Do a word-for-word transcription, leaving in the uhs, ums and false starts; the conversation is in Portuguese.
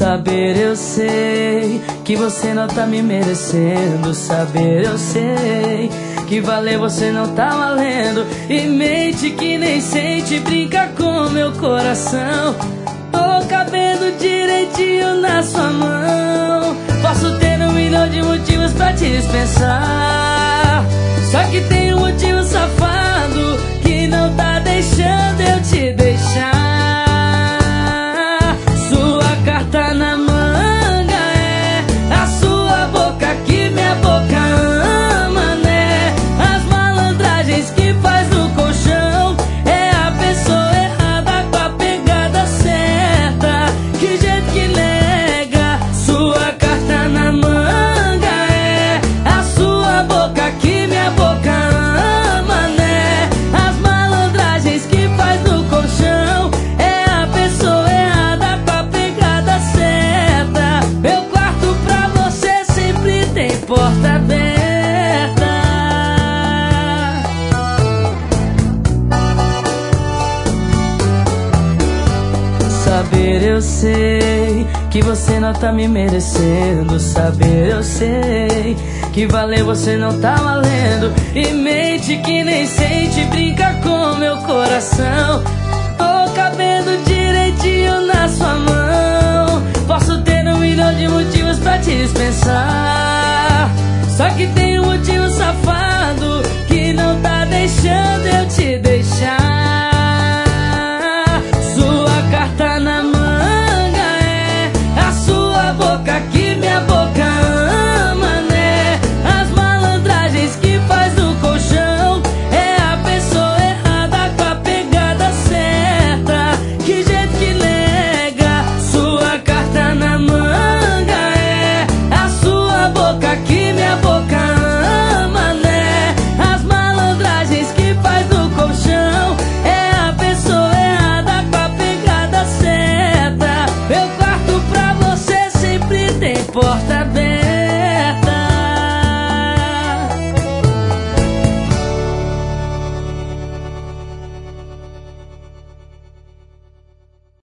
Saber eu sei que você não tá me merecendo. Saber eu sei que valer você não tá valendo. E mente que nem sente, brinca com meu coração. Tô cabendo direitinho na sua mão. Posso ter um milhão de motivos pra te dispensar, só que tem um motivo safado que não tá deixando eu te deixar. Sua carta na manga é a sua boca que minha boca ama, né? As malandragens que faz no colchão é a pessoa errada com a pegada certa. Que jeito que nega. Sua carta na manga é a sua boca que minha boca ama, né? As malandragens que faz no colchão é a pessoa errada com a pegada certa. Meu quarto pra você sempre tem porta aberta. Saber eu sei que você não tá me merecendo. Saber eu sei que valer você não tá valendo. E mente que nem sente, brinca com meu coração. Tô cabendo direitinho na sua mão. Posso ter um milhão de motivos pra te dispensar, só que tem